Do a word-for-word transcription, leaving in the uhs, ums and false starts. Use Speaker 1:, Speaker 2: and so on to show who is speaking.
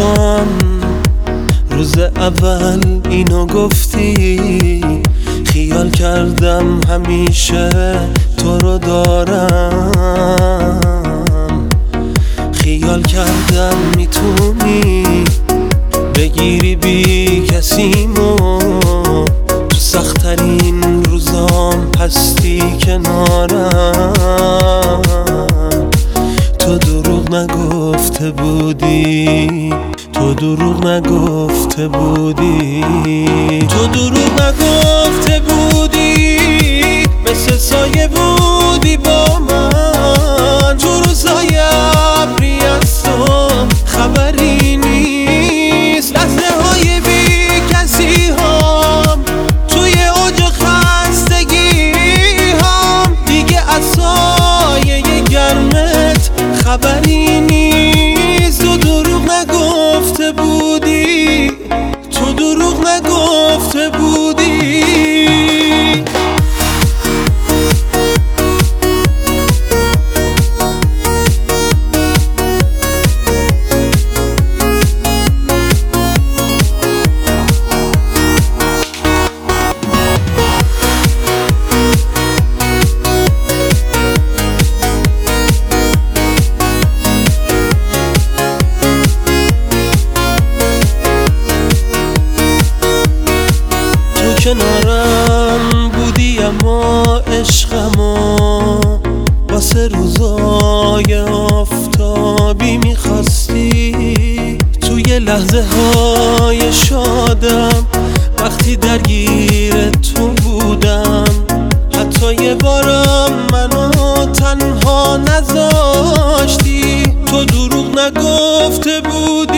Speaker 1: نکن، روز اول اینو گفتی، خیال کردم همیشه تو رو دارم، خیال کردم میتونی بگیری بی کسیمو، تو سخت‌ترین روزام هستی کنارم. تو دروغ نگفته بودی، تو دروغ نگفته بودی، تو دروغ نگفته بودی، مثل سایه بودی با من، تو روزای ابری از تو خبری نیست، لحظه های بی کسی هم توی اوج خستگی هم دیگه از سایه گرمت خبری نیست. تو دروغ نگفته بودی، تو دروغ نگفته بودی. کنارم بودی اما عشقمو واسه روزای آفتابی میخواستی، توی لحظه های شادم وقتی درگیر تو بودم، حتی یه بارم منو تنها نذاشتی. تو دروغ نگفته بود